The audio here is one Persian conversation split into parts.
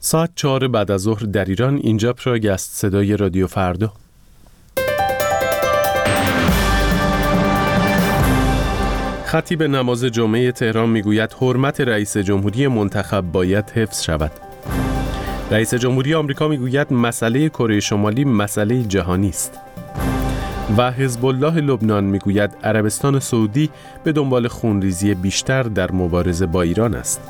ساعت 4 بعد از ظهر در ایران. اینجا پراگ است، صدای رادیو فردا. خطیب نماز جمعه تهران میگوید حرمت رئیس جمهوری منتخب باید حفظ شود. رئیس جمهوری آمریکا میگوید مسئله کره شمالی مسئله جهانی است. و حزب الله لبنان میگوید عربستان سعودی به دنبال خونریزی بیشتر در مبارزه با ایران است.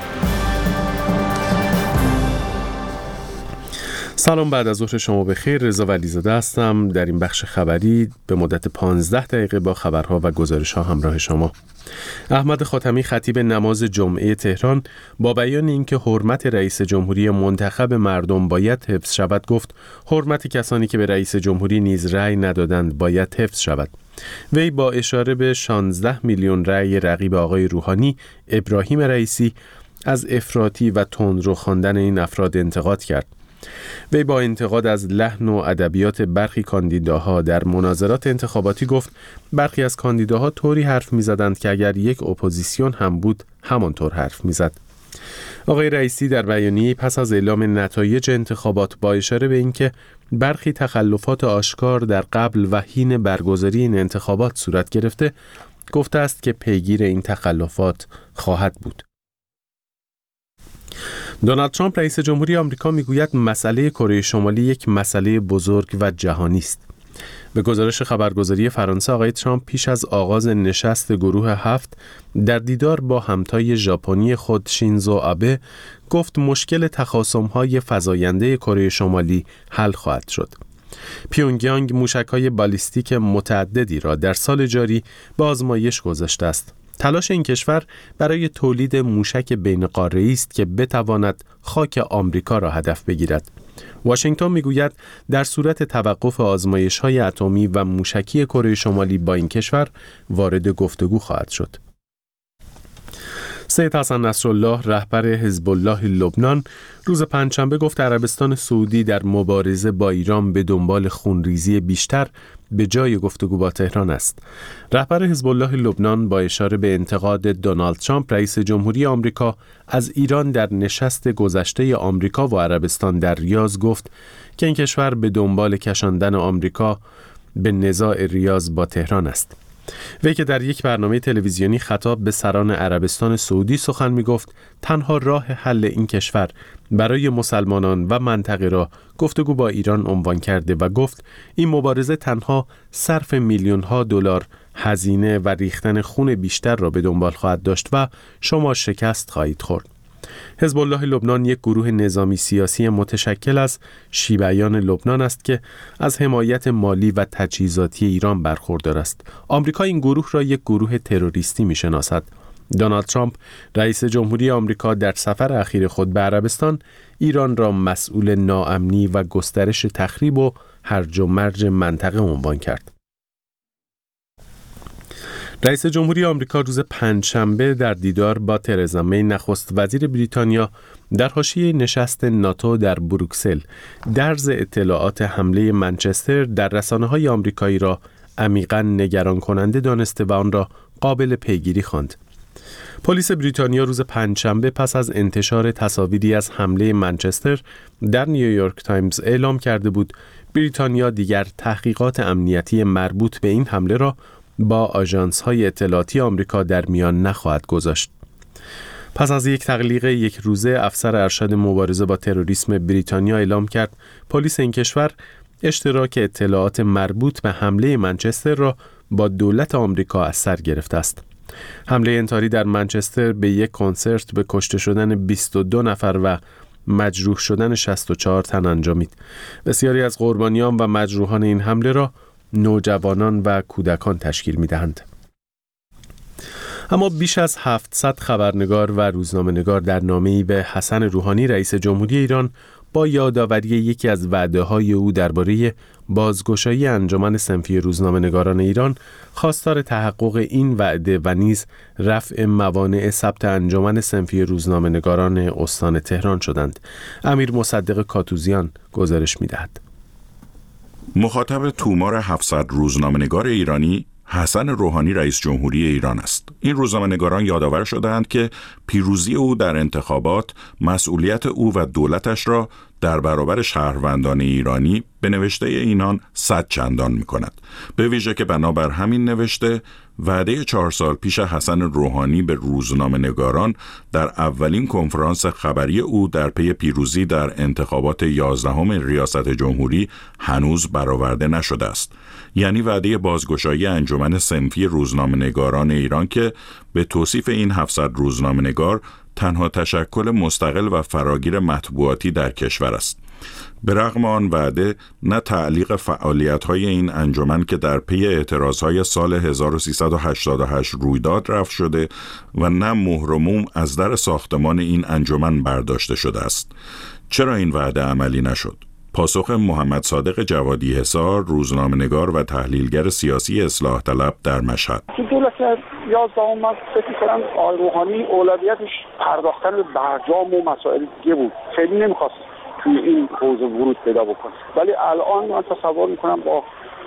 سلام، بعد از ظهر شما بخیر. رضا ولیزاده هستم. در این بخش خبری به مدت 15 دقیقه با خبرها و گزارش‌ها همراه شما. احمد خاتمی خطیب نماز جمعه تهران با بیان اینکه حرمت رئیس جمهوری منتخب مردم باید حفظ شود گفت حرمت کسانی که به رئیس جمهوری نیز رأی ندادند باید حفظ شود. وی با اشاره به 16 میلیون رأی رقیب آقای روحانی، ابراهیم رئیسی، از افراطی و تندرو خواندن این افراد انتقاد کرد. وی با انتقاد از لحن و ادبیات برخی کاندیداها در مناظرات انتخاباتی گفت برخی از کاندیداها طوری حرف می‌زدند که اگر یک اپوزیسیون هم بود همانطور حرف می‌زد. آقای رئیسی در بیانیه پس از اعلام نتایج انتخابات با اشاره به اینکه برخی تخلفات آشکار در قبل و حین برگزاری این انتخابات صورت گرفته، گفته است که پیگیر این تخلفات خواهد بود. دونالد ترامپ رئیس جمهوری آمریکا میگوید مسئله کره شمالی یک مسئله بزرگ و جهانی است. به گزارش خبرگزاری فرانسه، آقای ترامپ پیش از آغاز نشست گروه 7 در دیدار با همتای ژاپنی خود شینزو آبه گفت مشکل تخاصم‌های فزاینده کره شمالی حل خواهد شد. پیونگیانگ موشک‌های بالیستیک متعددی را در سال جاری به آزمایش گذاشته است. تلاش این کشور برای تولید موشک بین‌قاره‌ای است که بتواند خاک آمریکا را هدف بگیرد. واشنگتن میگوید در صورت توقف آزمایش‌های اتمی و موشکی کره شمالی با این کشور وارد گفتگو خواهد شد. سید حسن نصرالله رهبر حزب الله لبنان روز پنجشنبه گفت عربستان سعودی در مبارزه با ایران به دنبال خونریزی بیشتر به جای گفتگو با تهران است. رهبر حزب الله لبنان با اشاره به انتقاد دونالد ترامپ رئیس جمهوری آمریکا از ایران در نشست گذشته آمریکا و عربستان در ریاض گفت که این کشور به دنبال کشاندن آمریکا به نزاع ریاض با تهران است. وی که در یک برنامه تلویزیونی خطاب به سران عربستان سعودی سخن می گفت تنها راه حل این کشور برای مسلمانان و منطقه را گفتگو با ایران عنوان کرده و گفت این مبارزه تنها صرف میلیون ها دلار هزینه و ریختن خون بیشتر را به دنبال خواهد داشت و شما شکست خواهید خورد. حزب الله لبنان یک گروه نظامی سیاسی متشکل از شیعیان لبنان است که از حمایت مالی و تجهیزاتی ایران برخوردار است. آمریکا این گروه را یک گروه تروریستی می‌شناسد. دونالد ترامپ رئیس جمهوری آمریکا در سفر اخیر خود به عربستان ایران را مسئول ناامنی و گسترش تخریب و هرج و مرج منطقه عنوان کرد. رئیس جمهوری آمریکا روز پنجشنبه در دیدار با ترزا می نخست وزیر بریتانیا در حاشیه نشست ناتو در بروکسل درز اطلاعات حمله منچستر در رسانه‌های آمریکایی را عمیقاً نگران کننده دانسته و آن را قابل پیگیری خواند. پلیس بریتانیا روز پنجشنبه پس از انتشار تصاویری از حمله منچستر در نیویورک تایمز اعلام کرده بود بریتانیا دیگر تحقیقات امنیتی مربوط به این حمله را با آژانس‌های اطلاعاتی آمریکا در میان نخواهد گذاشت. پس از یک تقلیق یک روزه، افسر ارشد مبارزه با تروریسم بریتانیا اعلام کرد پلیس این کشور اشتراک اطلاعات مربوط به حمله منچستر را با دولت آمریکا از سر گرفته است. حمله انتحاری در منچستر به یک کنسرت به کشته شدن 22 نفر و مجروح شدن 64 تن انجامید. بسیاری از قربانیان و مجروحان این حمله را نوجوانان و کودکان تشکیل می‌دهند. اما بیش از 700 خبرنگار و روزنامه‌نگار در نامه‌ای به حسن روحانی رئیس جمهوری ایران با یادآوری یکی از وعده‌های او درباره بازگشایی انجمن صنفی روزنامه‌نگاران ایران خواستار تحقق این وعده و نیز رفع موانع ثبت انجمن صنفی روزنامه‌نگاران استان تهران شدند. امیر مصدق کاتوزیان گزارش می‌دهد. مخاطب تومار 700 روزنامه‌نگار ایرانی حسن روحانی رئیس جمهوری ایران است. این روزنامه‌نگاران یادآور شدند که پیروزی او در انتخابات مسئولیت او و دولتش را در برابر شهروندان ایرانی به نوشته اینان 100 چندان می‌کند. به ویژه که بنابر همین نوشته وعده 4 سال پیش حسن روحانی به روزنامه‌نگاران در اولین کنفرانس خبری او در پی پیروزی در انتخابات 11 ریاست جمهوری هنوز برآورده نشده است. یعنی وعده بازگشایی انجمن صنفی روزنامه‌نگاران ایران که به توصیف این 700 روزنامه‌نگار تنها تشکل مستقل و فراگیر مطبوعاتی در کشور است. به رغم آن وعده، نه تعلیق فعالیت‌های این انجمن که در پی اعتراضهای سال 1388 رویداد رفع شده و نه مهر و موم از در ساختمان این انجمن برداشته شده است. چرا این وعده عملی نشد؟ پاسخ محمد صادق جوادی حصار، روزنامه‌نگار و تحلیلگر سیاسی اصلاح طلب در مشهد. دولت 11 من فکر می‌کنم آقای روحانی اولویتش پرداختن به برجام و مسائل دیگه بود. خیلی نمی‌خواست توی این حوزه ورود پیدا بکنه. ولی الان من تصور می‌کنم با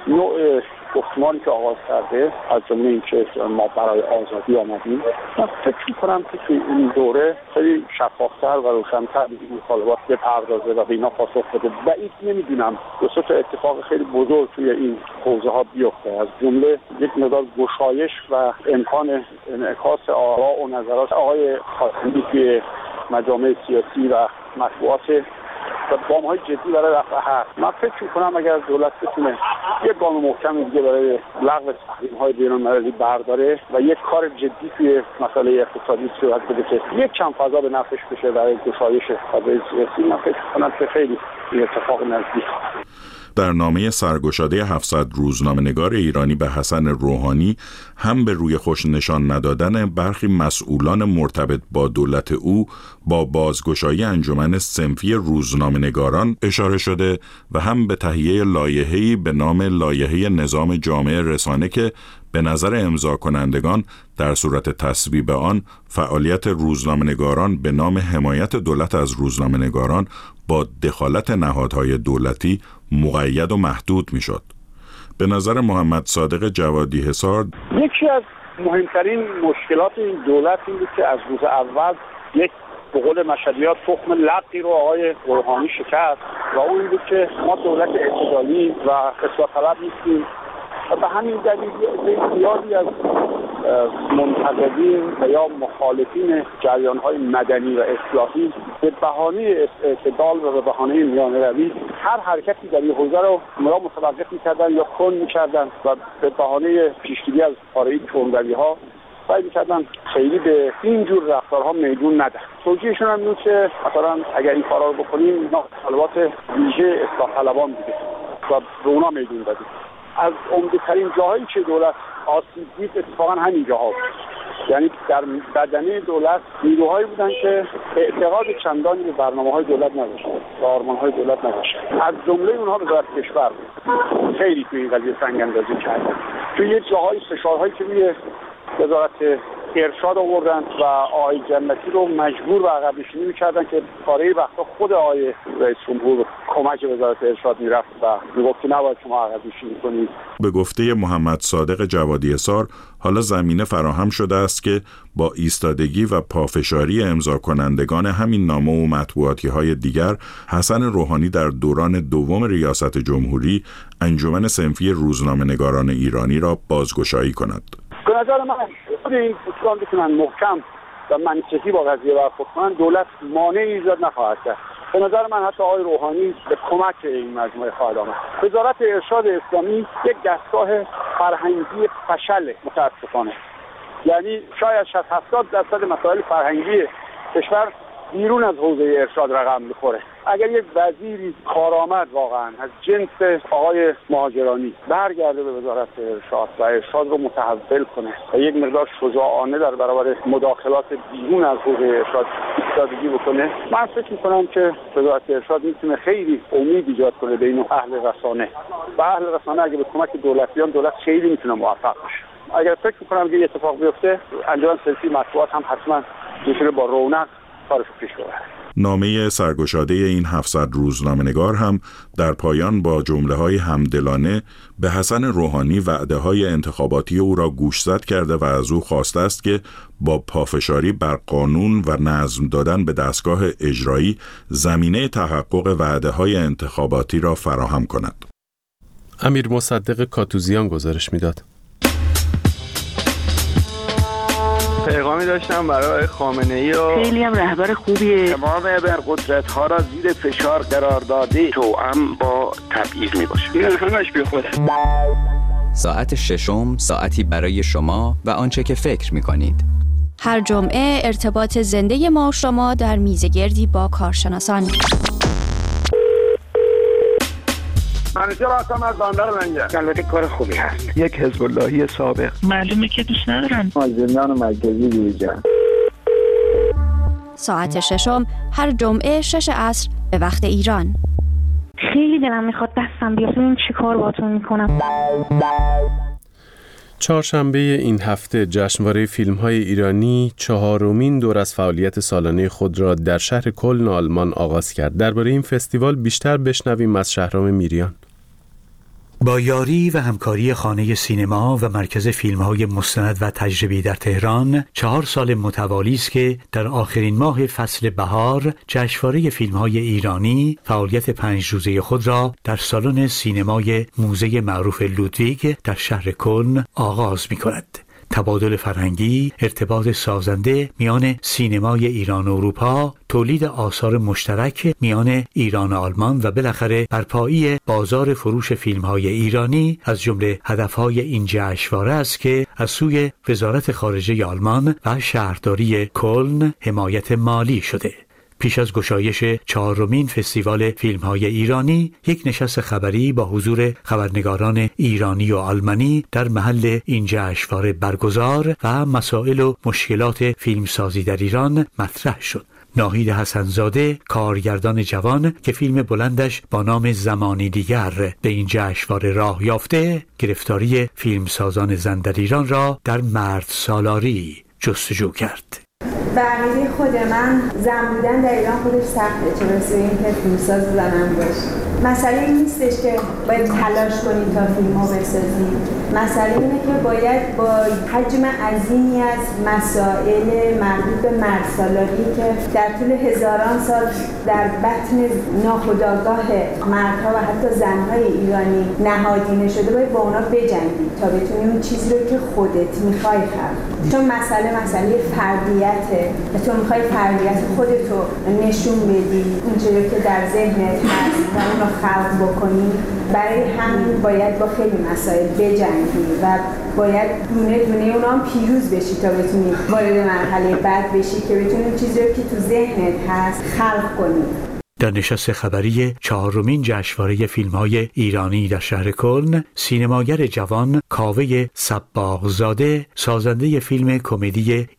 نوع گفتمانی که آغاز کرده از جمله اینکه ما برای آزادی آمدیم، من فکر می‌کنم که توی این دوره خیلی شفاف‌تر و روشن‌تر به این مطالبات بپردازه و به اینا پاسخ بده. بعید نمی‌دونم دو سه تا اتفاق خیلی بزرگ توی این حوزه‌ها بیفته، از جمله یک مقدار گشایش و امکان انعکاس آرا و نظرات آقای خاتمی توی مجامع سیاسی و مطبوعات و گام‌های جدی برای رفع هست. من فکر می‌کنم اگر دولت بتونه یک گام محکم دیگه برای لغو تحریم‌های بین‌المللی برداره و یک کار جدی توی مسئله اقتصادی صورت بده که یک کم فضا به نفعش بشه برای گشایش فضای سیاسی، من فکر می‌کنم که خیلی این اتفاق نزدیک. در نامه سرگشاده 700 روزنامه‌نگار ایرانی به حسن روحانی هم به روی خوش نشان ندادن برخی مسئولان مرتبط با دولت او با بازگشایی انجمن صنفی روزنامه‌نگاران اشاره شده و هم به تهیه لایحه‌ای به نام لایحه نظام جامع رسانه که به نظر امضا کنندگان در صورت تصویب آن فعالیت روزنامه‌نگاران به نام حمایت دولت از روزنامه‌نگاران با دخالت نهادهای دولتی مقید و محدود میشد. به نظر محمد صادق جوادی حصار، یکی از مهمترین مشکلات این دولت این بود که از روز اول یک به قول مشهدی‌ها تخم لقی رو آقای روحانی شکست و اون این بود که ما دولت اعتدالی و اصلاح طلب نیستیم و به همین دلیل زیادی از منتقدین و یا مخالفین جریان‌های مدنی و اصلاحی به بهانه اعتدال و به بهانه میانه‌روی هر حرکتی در این حوزه رو متوقف می‌کردن یا کند می‌کردن و به بهانه پیشگیری از پاره‌ای تندروی‌ها سعی می‌کردن خیلی به این جور رفتارها میدون ندن. توجیهشون هم این که مثلا اگر این کارا رو بکنیم مطالبات ویژه اصلاح طلبان بوده و به اونا میدون دادیم. از عمده‌ترین جاهایی که دولت آسیب دید اتفاقا همین جاها بود. یعنی در بدنه دولت نیروهایی بودن که اعتقاد چندانی به برنامه‌های دولت نداشتن، به آرمان‌های دولت نداشتن. از جمله اونها وزارت کشور بود. خیلی توی این قضیه سنگ‌اندازی کردن. توی یه جاهای فشارهایی که روی وزارت ارشاد آوردن و آقای جنتی رو مجبور به عقب نشینی می‌کردن که پاره وقتا خود آقای رئیس جمهور کمک وزارت ارشاد میرفت و میگفت که نباید شما عقب نشینی کنید. به گفته محمد صادق جوادی حصار، حالا زمینه فراهم شده است که با ایستادگی و پافشاری امضا کنندگان همین نامه و مطبوعاتی‌های دیگر حسن روحانی در دوران دوم ریاست جمهوری انجمن صنفی روزنامه‌نگاران ایرانی را بازگشایی کند. به نظر من خود این دوستان بتونن محکم و منطقی با قضیه برخورد کنن، دولت مانعی ایجاد نخواهد کرد. به نظر من حتی آقای روحانی به کمک این مجموعه خواهد آمد. وزارت ارشاد اسلامی یک دستگاه فرهنگی فشل متاسفانه. یعنی شاید 60-70% مسائل فرهنگی کشور بیرون از حوزه ارشاد رقم میخوره. اگر یک وزیری کارآمد واقعا از جنس آقای مهاجرانی برگرده به وزارت ارشاد و ارشاد رو متحول کنه و یک مقدار شجاعانه در برابر مداخلات بیرون از حوزه ارشاد ایستادگی بکنه، من فکر میکنم که وزارت ارشاد میتونه خیلی امید ایجاد کنه بین اهل رسانه و اهل رسانه. اگه به کمک دولتیان، دولت خیلی میتونه موفق بشه. اگر فکر میکنم که اتفاق بیفته، انجمن صنفی مطبوعات هم حتما میتونه با رونق کارش پیش ببره. نامه سرگشاده این 700 روزنامه‌نگار هم در پایان با جمله‌های همدلانه به حسن روحانی وعده‌های انتخاباتی او را گوشزد کرده و از او خواسته است که با پافشاری بر قانون و نظم دادن به دستگاه اجرایی زمینه تحقق وعده‌های انتخاباتی را فراهم کند. امیر مصدق کاتوزیان گزارش میداد. پیغامی داشتم برای خامنه‌ای و خیلی هم رهبر خوبیه. تمام ابرقدرت‌ها را زیر فشار قرار داده توأم با تبعیض میباشه. این همش بی خوده. ساعت ششم، ساعتی برای شما و آنچه که فکر می‌کنید. هر جمعه ارتباط زنده ما و شما در میزگردی با کارشناسان. منیجر هستم از بندر منجر. البته کار خوبی هست. یک حزب اللهی سابق. معلومه که دوست ندارن. زندان مرکزی دیجان. ساعت ششم هر جمعه 6 عصر به وقت ایران. خیلی دلم میخواد دستم بیاد ببینم چی کار باهاتون میکنم. چهارشنبه این هفته جشنواره فیلم‌های ایرانی 4مین دور از فعالیت سالانه خود را در شهر کلن آلمان آغاز کرد. درباره این فستیوال بیشتر بشنویم از شهرام میریان. با یاری و همکاری خانه سینما و مرکز فیلم‌های مستند و تجربی در تهران 4 سال متوالی است که در آخرین ماه فصل بهار جشنواره فیلم‌های ایرانی فعالیت 5 روزه خود را در سالن سینمای موزه معروف لودویگ در شهر کلن آغاز می‌کند. تبادل فرهنگی، ارتباط سازنده میان سینمای ایران و اروپا، تولید آثار مشترک میان ایران و آلمان و بالاخره برپایی بازار فروش فیلم‌های ایرانی از جمله هدفهای این جشنواره است که از سوی وزارت خارجه آلمان و شهرداری کلن حمایت مالی شده. پیش از گشایش 4مین فستیوال فیلم‌های ایرانی، یک نشست خبری با حضور خبرنگاران ایرانی و آلمانی در محل این جشنواره برگزار و مسائل و مشکلات فیلمسازی در ایران مطرح شد. ناهید حسن‌زاده، کارگردان جوان که فیلم بلندش با نام زمانی دیگر به این جشنواره راه یافته، گرفتاری فیلمسازان زن در ایران را در مرد سالاری جستجو کرد. برای خود من زن بودن در ایران خودش سخته، چه برسه به این که فیلمساز زنم باشی. مسئله این نیستش که باید تلاش کنی تا فیلم‌ها بسازی. مسئله اینه که باید با حجم عظیمی از مسائل مربوط به مردسالاری که در طول هزاران سال در بطن ناخودآگاه مردها و حتی زنهای ایرانی نهادینه شده، باید با اونا بجنگی تا بتونی اون چیزی رو که خودت میخوای خلق. چون مسئله فردیته و تو میخوای فردیت خودتو نشون بدی، اون چیزی که در ذهنت هست و اون رو خلق بکنی. برای همین باید با خیلی مسائل بجنگی و باید دونه دونه اونا هم پیروز بشی تا بتونی وارد مرحله بعد بشی که بتونی اون چیزی رو که تو ذهنت هست خلق کنی. در نشست خبری 4مین جشنواره فیلم‌های ایرانی در شهر کلن، سینماگر جوان کاوه صباغزاده، سازنده فیلم کمدی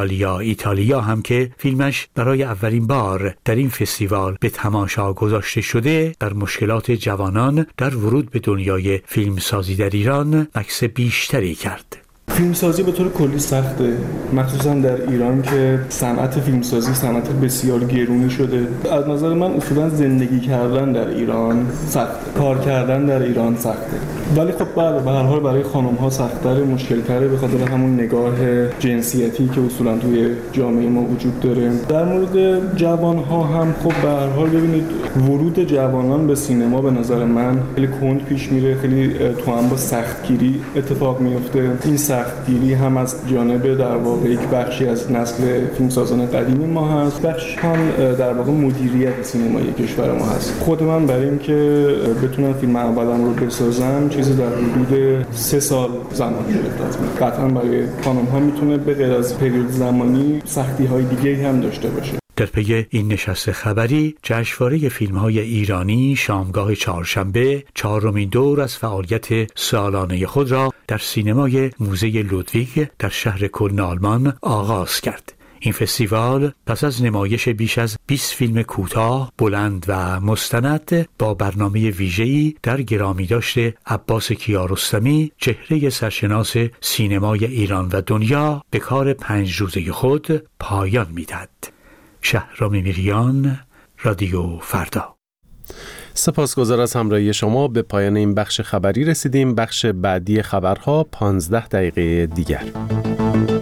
ایتالیا هم که فیلمش برای اولین بار در این فستیوال به تماشا گذاشته شده، در مشکلات جوانان در ورود به دنیای فیلمسازی در ایران عکس بیشتری کرد. فیلمسازی به طور کلی سخته، مخصوصا در ایران که صنعت فیلمسازی صنعت بسیار گرونی شده. از نظر من اصولا زندگی کردن در ایران سخته، کار کردن در ایران سخته، ولی خب به هر حال برای خانم‌ها سخت‌تره، مشکل‌تره به خاطر همون نگاه جنسیتی که اصولا توی جامعه ما وجود داره. در مورد جوان‌ها هم خب به هر حال ببینید ورود جوانان به سینما به نظر من خیلی کند پیش میره، خیلی توأم با سختگیری اتفاق میفته. این سختگیری هم از جانب در واقع یک بخشی از نسل فیلمسازان قدیم ما هست، بخش هم در واقع مدیریت سینمایی کشور ما هست. خود من برای اینکه بتونم فیلم اولم رو بسازم چیزی در حدود 3 سال زمان گرفت. قطعا برای خانم‌ها میتونه به غیر از پریود زمانی سختی‌های دیگه‌ای هم داشته باشه. در پی این نشست خبری، جشنواره فیلم‌های ایرانی شامگاه چهارشنبه 4مین دور از فعالیت سالانه خود را در سینمای موزه لودویگ در شهر کلن آلمان آغاز کرد. این فستیوال پس از نمایش بیش از 20 فیلم کوتاه، بلند و مستند با برنامه ویژه‌ای در گرامیداشت عباس کیارستمی، چهره سرشناس سینمای ایران و دنیا، به کار 5 روزه خود پایان می‌دهد. شهرام میریان، رادیو فردا. سپاسگزار از همراهی شما. به پایان این بخش خبری رسیدیم. بخش بعدی خبرها 15 دقیقه دیگر.